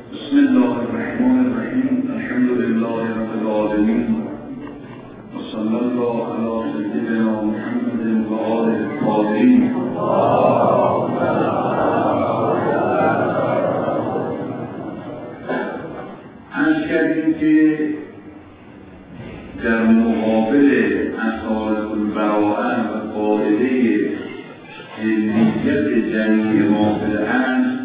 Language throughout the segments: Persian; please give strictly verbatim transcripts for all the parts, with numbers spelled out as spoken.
بسم الله الرحمن الرحیم. الحمد لله رب العالمین و صلی الله علی سیدنا محمد و آله الطاهرین. عرض کردیم که در مقابل اصالت البراءه و قاعده علمیت جنگ ما فی الارض،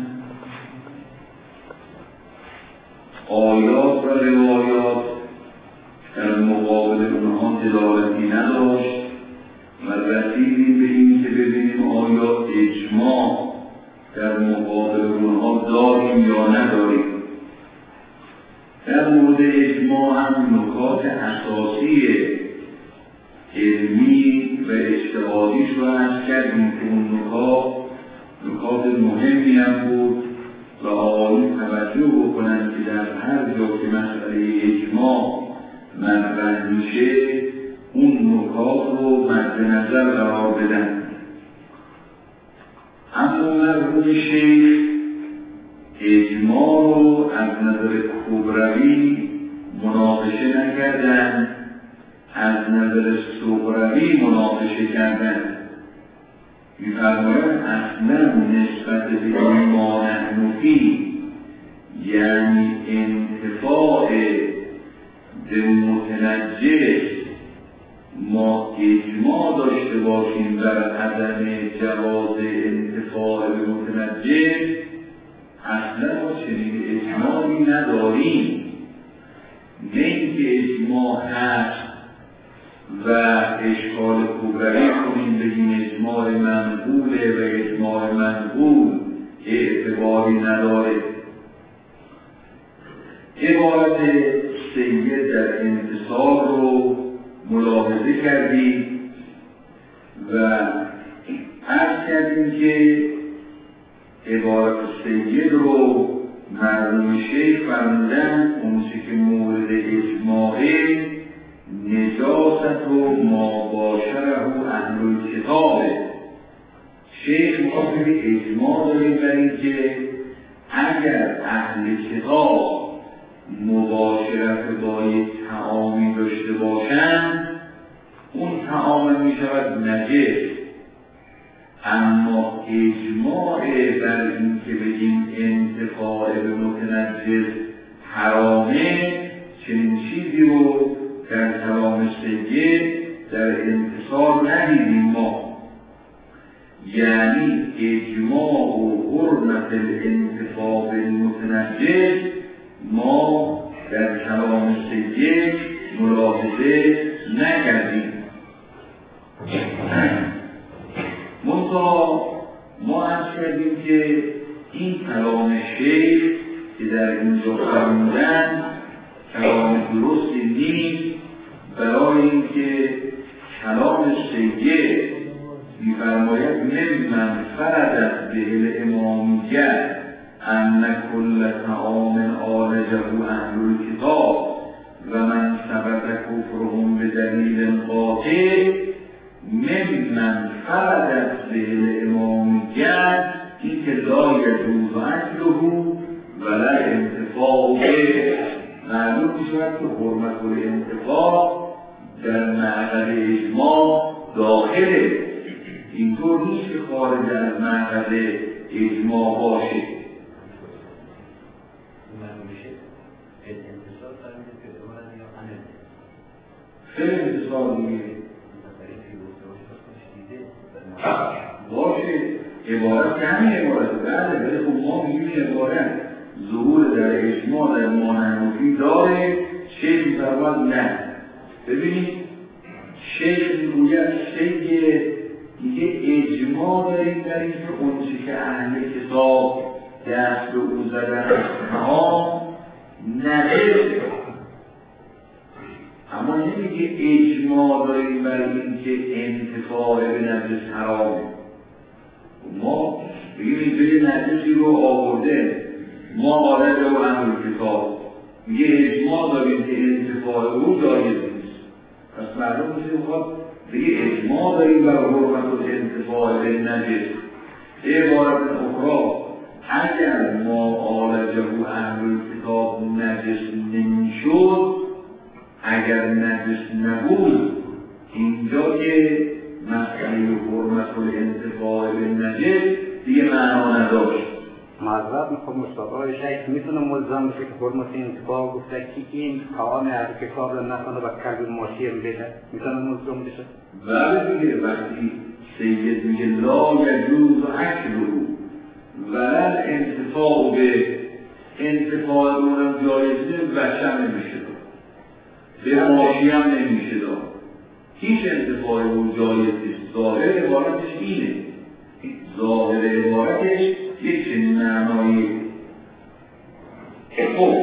آیات و روایات در مقابل اونها دلالتی نداشت و رسیدیم به این که ببینیم آیا اجماع در مقابل اونها داریم یا نداریم. در مورد اجماع هم نکات اساسی علمی و اجتهادیش رو عرض کردیم که اون نکات نکات مهمی هم بود و آقایون توجه بکنند که در هر جا که مسئله اجماع مطرح میشه اون نکات رو مد نظر قرار بدن. اما مرحوم شیخ اجماع رو از نظر کبروی مناقشه نکردن، از نظر صغروی مناقشه کردن. می‌فرمایند اصلا نسبت به ما نحن فی، یعنی انتفاع به متنجس ما اجماع داشته باشیم بر عدم جواز انتفاع به متنجس، اصلا ما چنین اجماعی نداریم. نه اینکه اجماع هست و اشکال کبروی کنیم بگیم اجماع منقوله و اجماع منقول اعتباری نداره. عبارت سید در انتصار رو ملاحظه کردیم و عرض کردیم که عبارت سید رو مرحوم شیخ فرمودن اون چه که مورد اجماعه نجاست و ما باشره اهل الکتابه. شیخ مقابل اجماع داریم بر این که اگر اهل کتاب مباشرت با یک طعامی داشته باشند اون طعام می شود نجس. اما اجماع بر این که بگیم انتفاع به متنجس حرامه، چنین چیزی رو در کلام سید در انتصار ندیدیم ما. یعنی اجماع و حرمت الانتفاع بالمتنجس ما در کلام سید ملاحظه نکردیم. منتها ما عرض کردیم که این کلام شیخ که در اینجا فرمودن کلام درستی نیست، برای اینکه کلام سید می‌فرماید ممن فردت به الامامیت ان کل طعام عالجه اهل الکتاب و من ثبت کفرهم به دلیل قاطع. ممن فردت به الامامیت این که لا یجوز اکله ولا انتفاع به، معلوم می‌شود که حرمت الانتفاع در معقل اجماع داخله. اینطور نیست که خارج از معقل اجماع باشه. خیلی انتصار دیگه باشه. عبارت که همین عبارت بله بله خب ما میگیم عبارت ظهور در اجماع در مانعنفی داره. شیخ میفرماد نه. ببینید شیخ میگوید شیخ دیگه اجماع داریم در این که اون چی که اهل کتاب دست به او زدن ها نداره. اما نمیگه اجماع داریم بر این که انتفاع به نجس حرامه. ما بگیم اینجا نجسی رو آورده ما آرده و اهل کتاب میگه اجماع داریم که انتفاع او جایز نیست. پس معلوم میشه بخواد بگه اجماع داریم بر حرمت و انتفاع به نجس. عبارت اخرى اگر ما آلجه اهل اگر نجس نبود اینجا که مسئله حرمت الانتفاع به نجس دیگه معنا نداشت. معذرت میخوام مصطفی شیخ میتونه ملزم بشه که حرمت انتفاع گفته که این طعام اهل کتاب را نکنه و کلب ماشی هم بده، میتونه ملزم بشه؟ بله دیگه، وقتی سید میگه لا یجوز اکله ولل انتفاع به انتفاع به اونم جایز نیست، بچه هم نمیشه داد، به ماشی هم نمیشه داد، هیچ انتفاع به اون جایز نیست. ظاهر عبارتش اینه، ظاهر عبارتش یک چنین معنایی. خب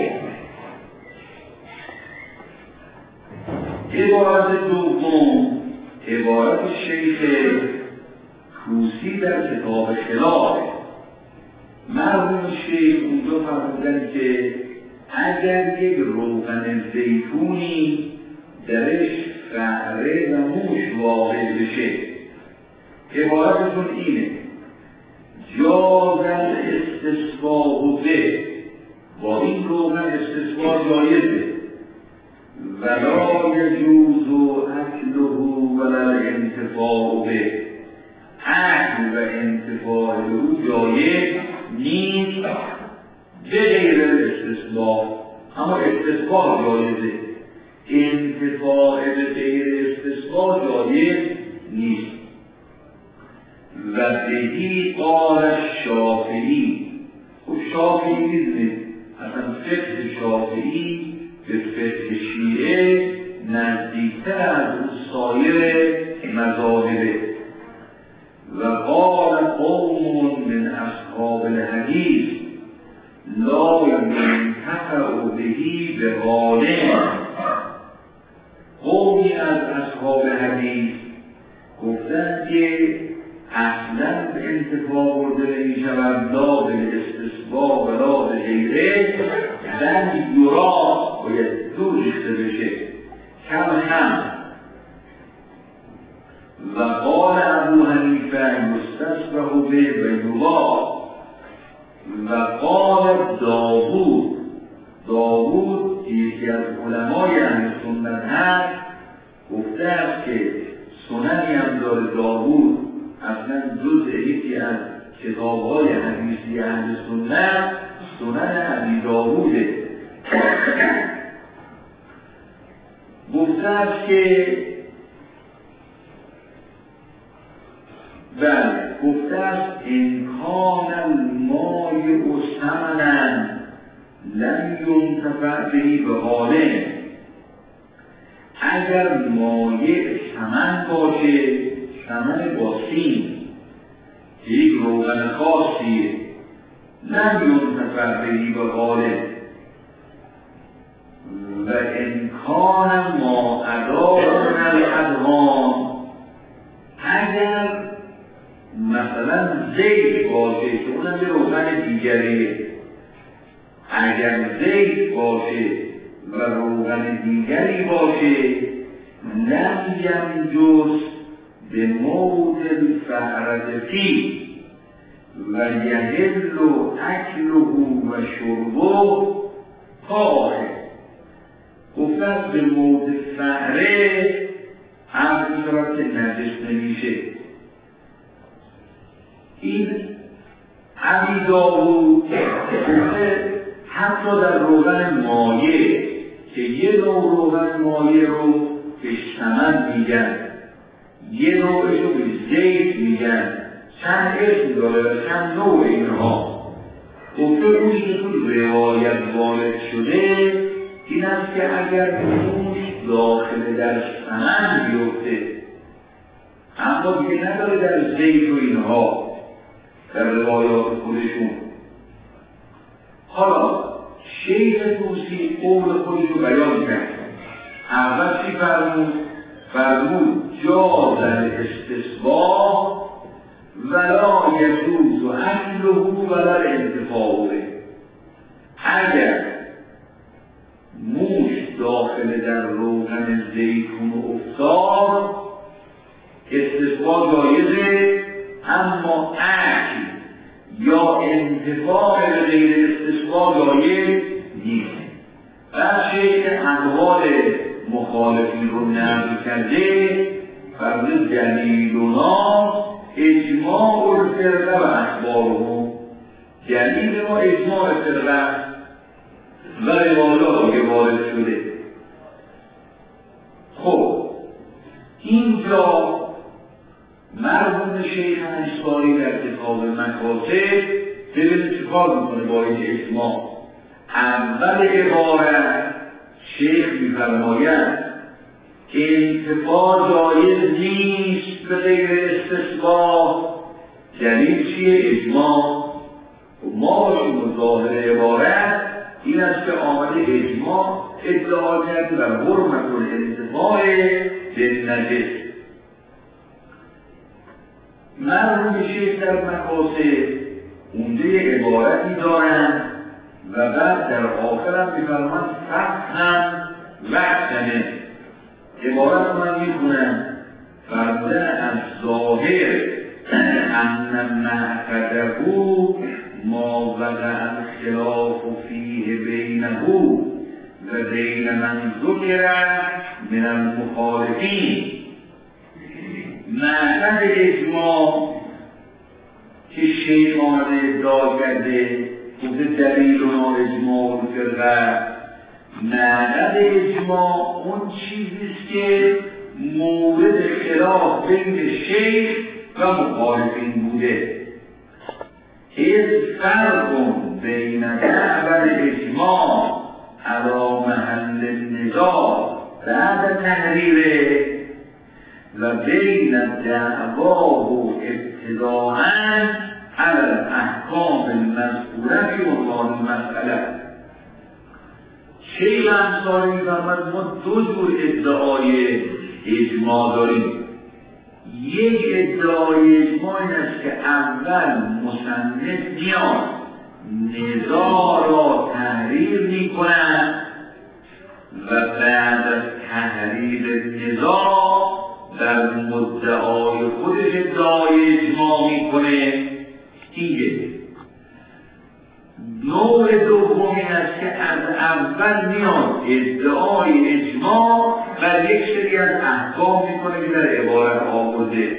عبارت دوم عبارت شیخ کوسی در کتاب خلاف. مرحوم شیخ اونجا فرمودن که اگر یک روغن زیتونی درش فعره و موش واقع بشه، عبارتشون اینه جاز استصباح به، با این روغن استصباح جایزه، ولا یجوز اکله ولا انتفاع به، اکل و انتفاع به او جایز نیست به غیر استصباح، اما استصباح جایزه، انتفاع به غیر استصباح جایز نیست. و بهی قال شافعی. خب شافعی میدونید اصلا فقه شافعی به فقه شیعه نزدیکتر از سایر مذاهبه. و قال قوم من اصحاب الحدیث لا ينتفع بهی به غالب. قومی از اصحاب حدیث گفتن که اصلا انتفاع برده نمی شود لا به استصباح و لا به غیره، زن یورا باید دور ریخته بشه کم هم. و قال ابو حنیفه یستصبح به و یورا. و قال داوود داوود یکی از علمای اهل سنت هست گفته است که سننی هم داره داوود، اصلا جزء یکی از کتاب‌های حدیثی اهل سنت سنن ابی داووده. گفته است که بله گفته است امکان المای و ثمنا لم ینتفع بهی به حاله. اگر مایع ثمن باشه، ثمن با سین که یک روغن خاصیه، لم ینتفع بهی به حاله. و امکان ما ادار من الادغام، اگر مثلا زیت باشه که اونم یه روغن دیگریه، اگر زیت باشه و روغن دیگری باشه لم ینجس به موت الفعرتی و یحل اکله و شربه طاهر. گفتن به موت فعره هم می‌شود که نجس نمیشه. این ابی داوود گفته حتی در روغن مایع که یه نوع روغن مایع رو به ثمن میگن، یه نوعش رو به زیت میگن، چند اسم داره و چند نوع اینها. گفته اونی که تو روایت وارد شده این است که اگر موش داخل در ثمن بیفته، اما دیگه نداره در زیت و اینها در روایات خودشون. حالا شیخ توسی قول خودش رو بیان کرد. اول چی فرمود؟ فرمود جاز استصباح ولا یجوز اکله ولا انتفاع به. اگر موش داخل در روغن زیتون افتاد استصباح جایزه، اما اکل یا انتفاع به غیر استصباح جایز نیست. در شیء انوار مخالفین رو نقل کرده فرض دلیل و ناس اجماع الفرقه و اخبارهم. دلیل ما اجماع فرقه و روایات که وارد شده. خب اینجا مرحوم شیخ انصاری در کتاب مکاسب ببینید چه کار میکنه با این اجماع. اول عبارت شیخ میفرماید انتفاع جایز نیست به غیر استثبات. دلیل چیه؟ اجماع. ما باشیم ظاهر عبارت این است که آمده اجماع ادعا کرده و حرمت الانتفاع بالنجس. مرحوم شیخ در مکاسب عمده عبارتی دارند و بعد در آخر هم می‌فرمایند فقهم وقتنه. عبارت من می‌خونم فرمودن از ظاهر ان معتقده ما وقع الخلاف فیه بینه و بین من ذکر من المخالفین. معتقد اجماع که شیخ آمده ادعا کرده خود دلیل و اجماع الفرقه. معتقد اجماع اون چیزیست که مورد خلاف بین شیخ و مخالفین بوده. از فرق بین دعوی اجماع علی محل النزاع بعد تحریره و بین دعواه ابتداءً علی الاحکام المذکوره فی عنوان المسئله. شیخ انصاری می‌فرماید ما دو جور ادعای اجماع داریم. یک ادعای اجماع این است که اول مصنف میاد نزاع را تحریر می‌کند و بعد از تحریر نزاع در مدعای خودش ادعای اجماع میکنه. دیگه نوع دوم این است که از اول میاد ادعای اجماع و یک سری از احکام میکنه که در عبارت آورده.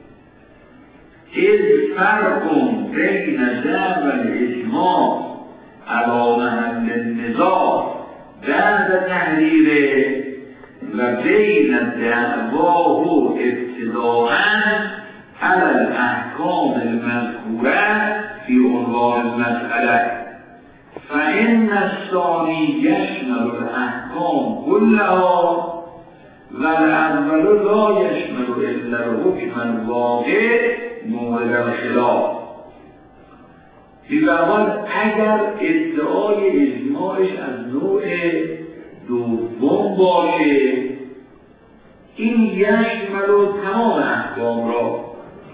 از فرق بین دعوی اجماع علی محل النزاع بعد تحریره و بین دعواه ابتداءً علی الاحکام المذکوره فی عنوان المسئله. فإن الثانی یشمل الاحکام كلها و الاول لا یشمل الا الحکم الواقع مورد الخلاف. بی‌برحال اگر ادعای اجماعش از نوع دوم باشه این یشمل و تمام احکام را،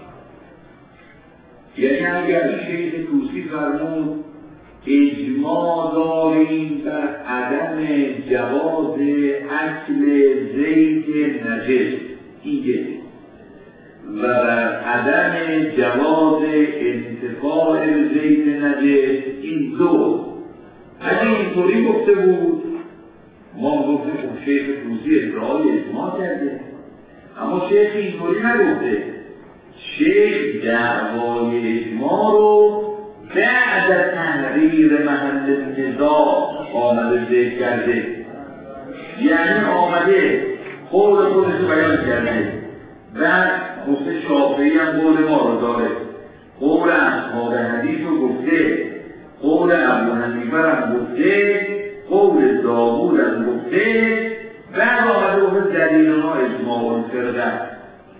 یعنی اگر شیخ طوسی فرمود اجماع داریم بر عدم جواز اکل زیت نجس اینجه و بر عدم جواز انتفاع زیت نجس این دو، اگه اینطوری گفته بود ما گفتیم خب شیخ طوسی ادعای اجماع کرده، اما شیخ اینطوری نگفته. شیخ دعوای اجماع رو بعد از تحریر محل النزاع آمده ذکر کرده، یعنی آمده قول خودش رو بیان کرده و گفته شافعی هم قول ما رو داره، قول اصحاب حدیث رو گفته، قول ابو حنیفه هم گفته، قول داوود هم گفته، بعد آمده گفته دلیل ما اجماع الفرقه.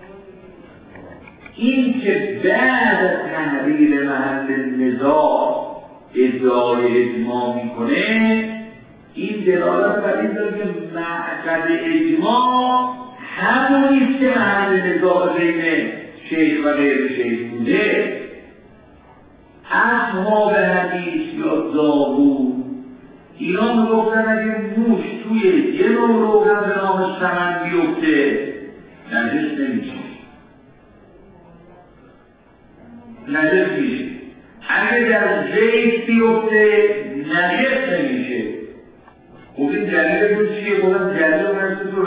این که بعد از تحریر محل النزاع ادعای اجماع میکنه این دلالت بر این داره که معقد اجماع همونیست که محل نزاع بین شیخ و غیر شیخ بوده. اصحاب حدیث یا داوود اینا میگفتن اگه موش توی یه نوع روغن به نام سمن بیفته نجس نمیشه، نجس میشه. اگه در زیت بیفته نجس نمیشه. خب این دلیل بود چیه؟ بودن دلیل رو نجس تو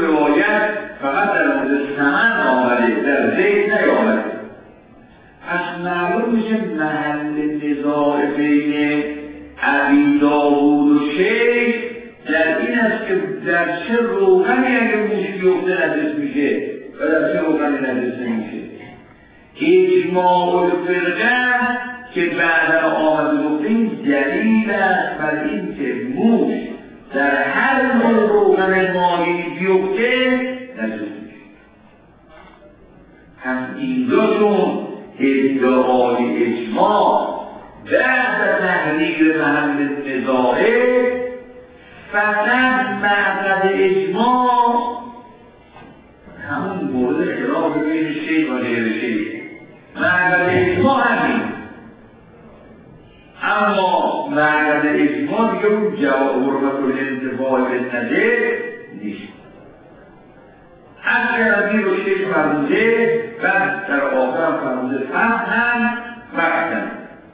در چه روغنی اگه موش بیفته نجس میشه و در چه روغنی نجس نمیشه. اجماع الفرقه که بعد آمده گفتیم دلیل است بر این که موش در هر نوع روغن مایی بیفته نجس میشه. پس اینجا چون ادعای اجماع بعد تحلیل محل نزاعه فقط معقد اجماع همون مورد خلاف بین شیخ و غیر شیخ معقد اجماع همین، اما معقد اجماع دیگه اون جواب حرمت الانتفاع بالنجس نیست. اگر از این رو شیخ فرموده و در آخر هم فرموده فهم معقد.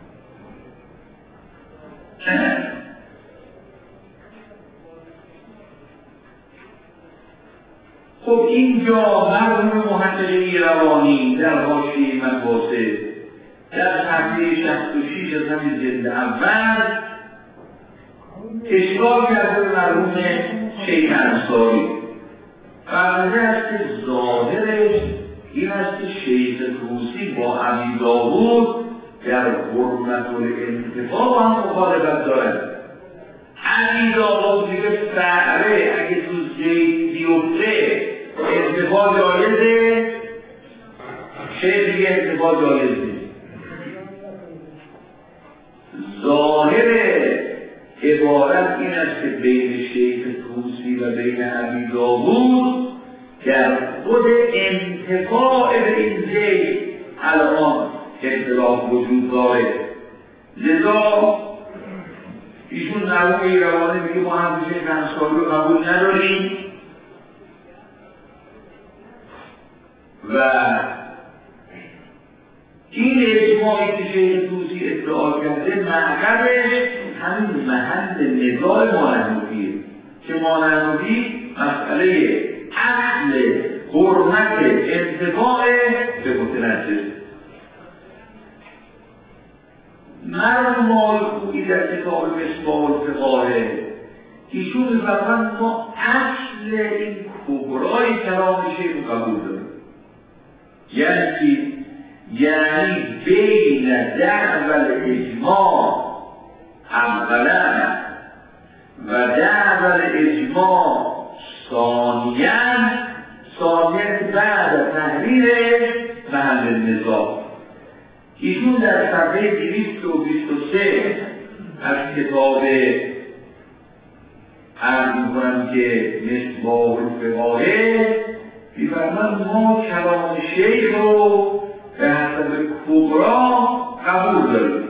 خب اینجا مرحوم محقق ایروانی در حاشیه مفاسد در صفحه شصت و شش از همین جلد اول اشکال کرده به مرحوم شیخ انصاری. فرموده است که ظاهرش این است که شیخ طوسی با ابی داوود در حرمت الانتفاع با هم مخالفت دارد. ابی داوود دیگه فعره اگه تو زید بیفته انتفاع جایزه، شیخ دیگه انتفاع جایز نیست. ظاهر عبارت این است که بین شیخ طوسی و بین ابی داوود در خود انتفاع به این زید الان اختلاف وجود داره. لذا ایشون مرحوم ایروانی میگه ما هم شیخ انصاری رو قبول نداریم و این اجماعی که شیخ طوسی ادعا کرده معقدش همین محل نزاع مانحنفیه که مانحنفی مسئله اصل حرمت انتفاع به متنجس. مرحوم مالکویی در کتاب مصباح الفقاهه ایشون می‌فرماید ما اصل این کبرای کلام شیخ قبول داریم، یعنی چی؟ یعنی بین دعوی الاجماع اولا و دعوی الاجماع ثانیا، ثانیا بعد تحلیل محل النزاع. ایشون در صفحه دویست و بیست و سه از کتاب عرض می‌کنم که مصباح الفقاهه می‌فرماید ما کلام شیخ رو به حسب کبرا قبول داریم،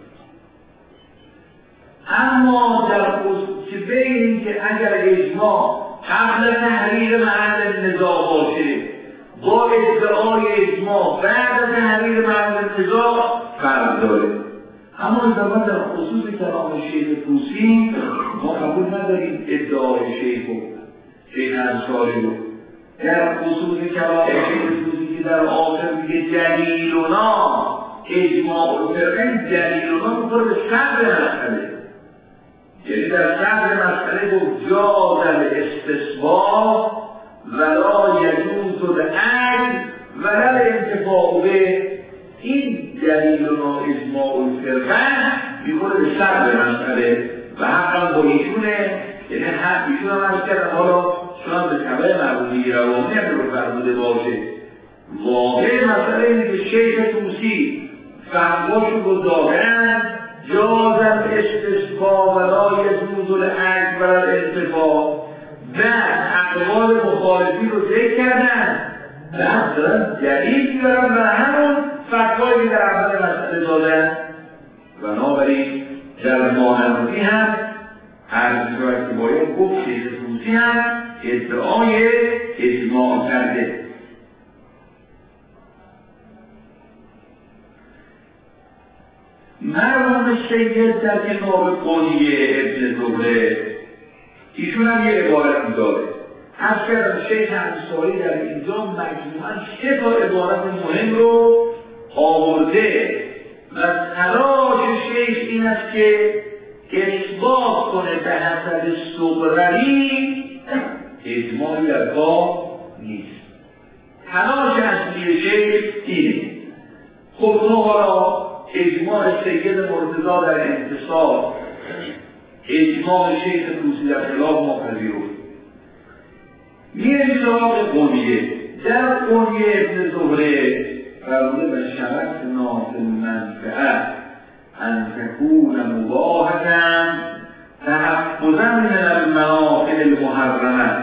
اما در خصوص که بین این که اگر اجماع قبل تحریر محل نزاع باشه با ادعای اجماع بعد تحریر محل نزاع فرق داره. اما ازدواج در خصوص کلام شیخ طوسی ما قبول نداریم ادعای شیخ و شیخ انصاری رو. در خصوص کلام شیخ طوسی که در آخر میگه دلیلنا اجماع الفرقه، دلیلنا میخوره به صدر مسئله، یعنی در صدر مسئله گفت جاز الاستثبات ولا یجوز العجز ولا الانتفاع به. این دلیلنا اجماع الفرقه میخوره به صدر مسئله و حقا با ایشونه، یعنی حق ایشون هم از کردن. حالا شما به طبع مرحوم روانی هم رو فرموده باشه. واقع مسئله اینه که شیخ طوسی فهماشو رو دارن جازم استثبا ولا یجوز العجز ولا الانتفاع، بعد اقوال مخالفی رو ذکر کردن، بعد دارن دلیل بیارن و همون فتوایی در اول مسئله دادن. بنابراین در مانحنفی هم هر صورت که باید گفت شیخ طوسی هم ادعای اجماع کرده. مرحوم سید در کتاب قولیه ابن زهره ایشون هم یه عبارت داره. از کردم شیخ انصاری در اینجا مجموعاً سه تا عبارت مهم رو آورده و تلاش شیخ این است که اثبات کنه به حسب صغروی اجماعی در باب نیست. تلاش اصلی شیخ اینه. خب حالا اجماع سید مرتضی در انتصار، اجماع شیخ طوسی در خلاف ما پذیرفت. میریم سراغ قنیه. در قنیه ابن زهره فرموده و شرطنا فی المنفعه ان تکون مباحة تحفظا من المنافع المحرمه.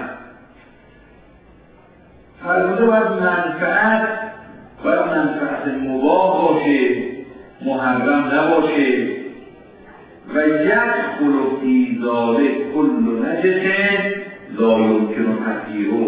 فرموده باید منفعت باید منفعت مباح باشه، محرم نباشه. و یدخل فی ذلک کل نجس لا یمکن تطهیره.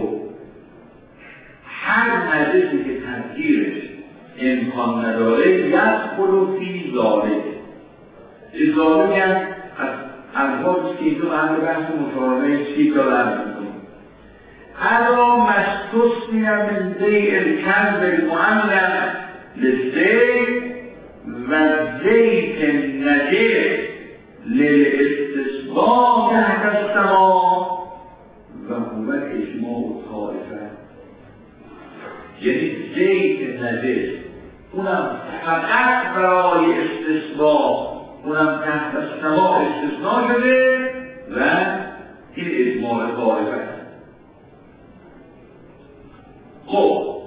هر نجسی که تطهیرش امکان نداره یدخل فی ذلک. ذلک هم از الفاظی که اینجا همه بحث مشاوره چی تا لرز میکنیم. هذا مستثنی من بیع الکلب المعلق للزیت و زیت النجس للاستسقاء تحت السماء و هو اجماع طائفه. یعنی زیت نجس اونم فقط برای استسقاء، اونم تحت السماء استثناء شده و این اجماع طائفه است. خب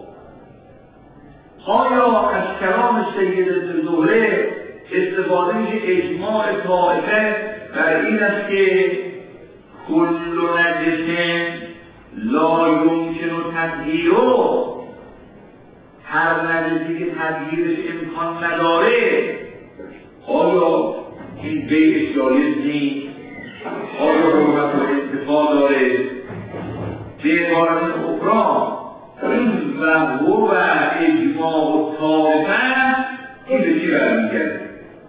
آیا از کلام سید ابن زهره استفاده میشه اجماع طائفه بر این است که کل نجس لا یمکن تطهیره، هر نجسی که تطهیرش امکان نداره آیا این بیعش جایز نیست؟ آیا حرمت و انتفاع داره؟ به عبارت اخرى این و هو اجماع طائفه این به چی برمیگرده؟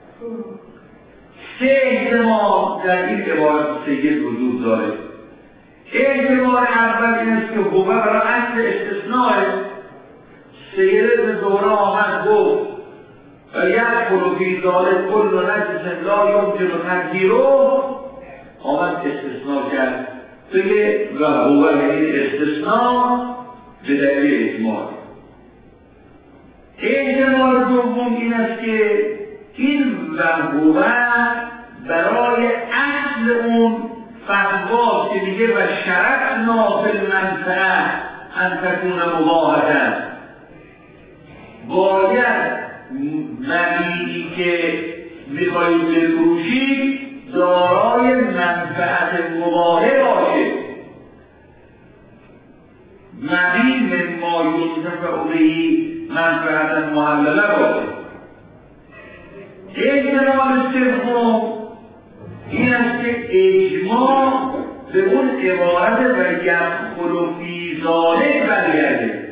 سه احتمال در این عبارت سید وجود داره. احتمال اول این است که هو برای اصل استثناء سید ابن زهره آمد گفت و یدخل فی ذلک کل نجس لا یمکن تطهیره، آمد استثناء کرد. بگه و هو این استثناء به دلیل اجماع. احتمال دوم این است که این و هو برای اصل اون فتوا که میگه و شرطنا فی المنفعه ان تکون مباحة، باید مبیعی که میخواهید بفروشید دارای منفعت مباحه باشه. مبیع مما ینتفع بهی منفعت محلله باشه. احتمال سوم این است که اجماع به اون عبارت و یدخل فی ذلک برگرده،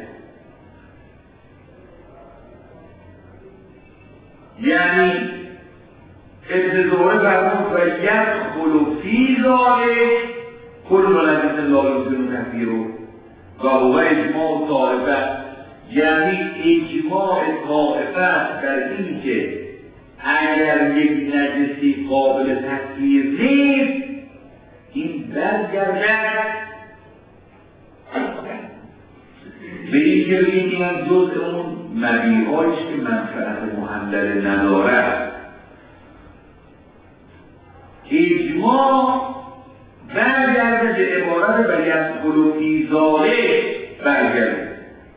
یعنی ابن زهره فرمود و یدخل فی ذلک کل نجس لا یمکن تطهیره و هو اجماع طائفه، یعنی اجماع طائفه در این که اگر یک نجسی قابل تطهیر نیست این برگردد به این که بگیم این جزء اون مبیعایش که منفعت محلله ندارد. اجماع برگرده به عبارت و یدخل فی ذلک برگرده.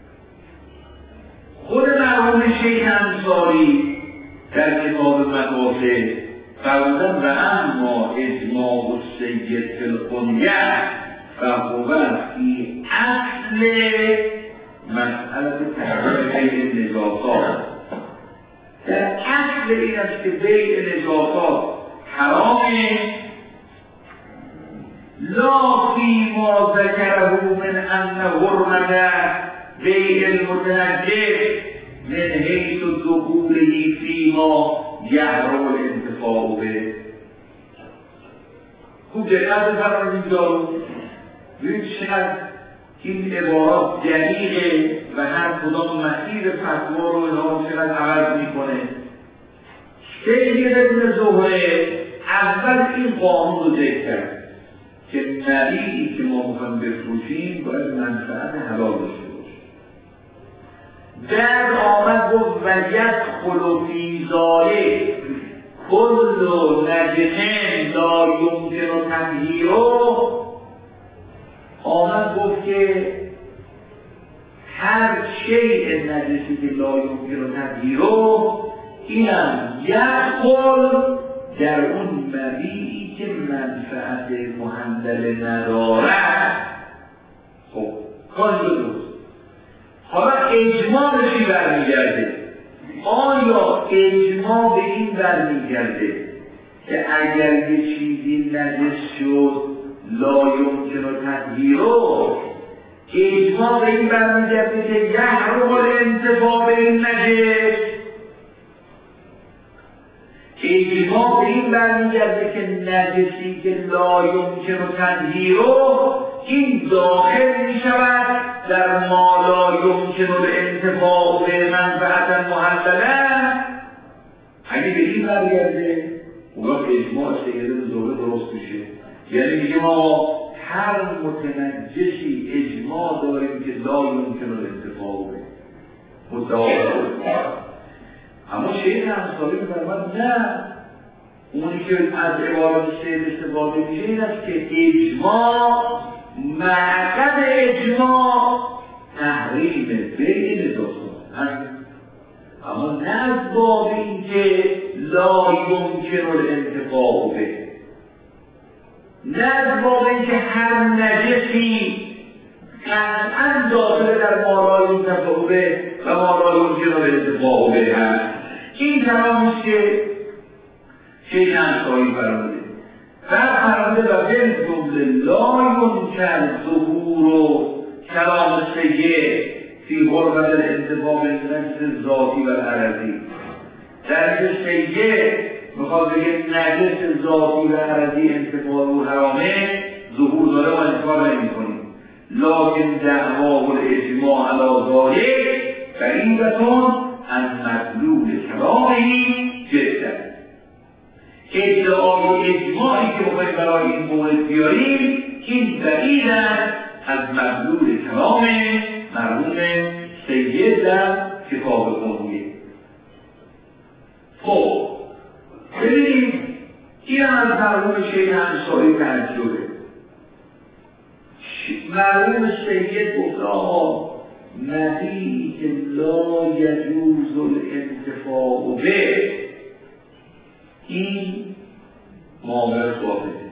خود مرحوم شیخ انصاری در کتاب مقاصد فرمودن و اما اجماع السید فی القنیه فهو فی اصل مسئله تحریم بیع نجاسات. در اصل این است که بیع نجاسات حرامه، لا فی ما ذکره من ان حرمت بیع المتنجس من حیث دخوله فیما یحرم الانتفاع به. خوب دقت بفرمایید اینجا رو ببینید چقدر این عبارات دقیقه و هر کدام مسیر فتوا رو اینها چقدر عوض میکنه. سید ابن زهره اول این قانون رو ذکر کرد که مبیعی که ما میخوایم بفروشیم باید منفعت حلال داشته باشه. در آمد گفت و یدخل فی ذالک کل نجس لا یمکن تطهیره. آمد گفت که هر شیء نجسی که لا یمکن تطهیره اینم یدخل در اون مبیعی که منفعت محلل ندارد. خب کاری درست. حالا اجماع به چی برمیگرده؟ آیا اجماع به این برمیگرده که اگر یه چیزی نجس شد لا یمکن تطهیره، اجماع به این برمیگرده که یحرم الانتفاع به این نجس، اجماع به این برمیگرده که نجسی که لا یمکن تطهیره این داخل می شود در ما لا یمکن الانتفاع به منفعت محلله. اگه به این برگرده اون وقت اجماع سید زوره درست میشه. یعنی میگه ما هر متنجسی اجماع داریم که لا یمکن الانتفاع به متعاقب. اما شیخ انصاری می‌فرماد نه، اونی که از عبارت سید استفاده میشه این است که اجماع معقد اجماع تحریم بین داستان، اما نه از باب این که لا یمکن الانتفاع به، نه از باب این که هر نجسی قطعا داخل در ما لا یمکن به و ما لا یمکن الانتفاع به هست. این کلامیست که شیخ انصاری فرموده بعد فرموده و بین جمله لا یمکن ظهور و کلام سید فی حرمت الانتفاع بالنجس ذاتی و عرضی. در این سید میخواد بگه نجس ذاتی و عرضی انتفاع رو حرامه، ظهور داره و انتفاع نمی کنیم. لکن دعوا و اجماع علی ذالک بعیدتون از مدلول کلامه جدا. ادعای اجماعی که بخواهیم برای این مورد بیاریم این بعید است از مدلول کلام مرحوم سید در کتاب قنویه. خب ببینید این از مرحوم شیخ انصاری تعجبه. مرحوم سید گفت آقا مبیعی که لا یجوز الانتفاع به این معامله ثابته.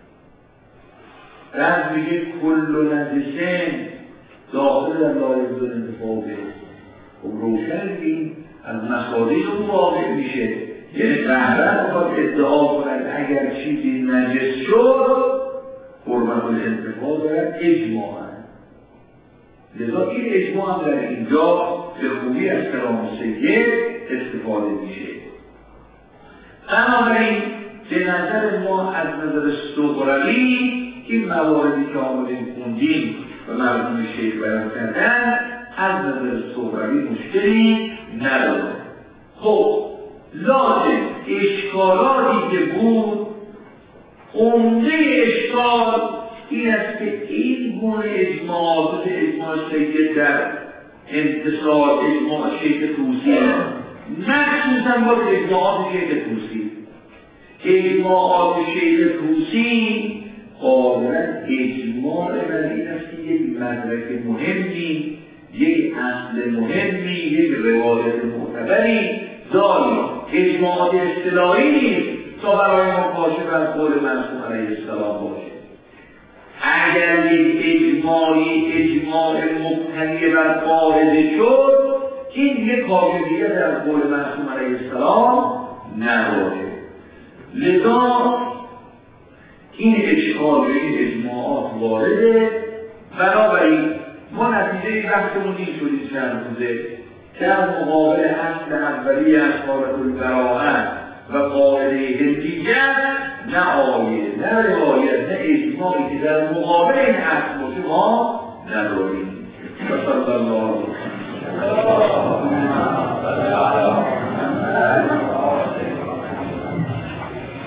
بعد میگه کل نجسین داخل در لا یجوز الانتفاع به. خب روشن این از مصادیق اون واقع میشه. یعنی رهبر میخواد ادعا کند اگر چیزی نجس شد حرمت الانتفاع دارد اجماعا. لذا این اجماع هم در اینجا به خوبی از کلام سید استفاده میشه. بنابراین به نظر ما از نظر سغراوی این مواردی که آمدیم خوندیم و مرحوم شیخ بیان کردن از نظر سغراوی مشکلی نداره. خب لازم اشکالاتی که بود، عمده اشکال این است که این گونه اجماع مثل اجماع سید در انتصار اجماع شیخ طوسی، مخصوصا با اجماعات شیخ طوسی، اجماعات شیخ طوسی قادرن اجماع بر این است که یک مدرک مهمی، یک اصل مهمی، یک روایت معتبری داریم. اجماعات اصطلاحی نیست تا برای ما کاشف از قول معصوم علیه السلام باشه. اگر یک اجماعی اجماع مبتنی بر قاعده شد این یک کاشفیت از قول معصوم علیه السلام نباشه. لذا این اشکال به این اجماعات وارده. بنابراین ما نتیجه بحثمون این شدید چند روزه در مقابل اصل اولی از حالت البراءه و قاعده دیگر نه آیه نه روایت نه اجماعی که در مقابل این اصل باشه ما نداریم.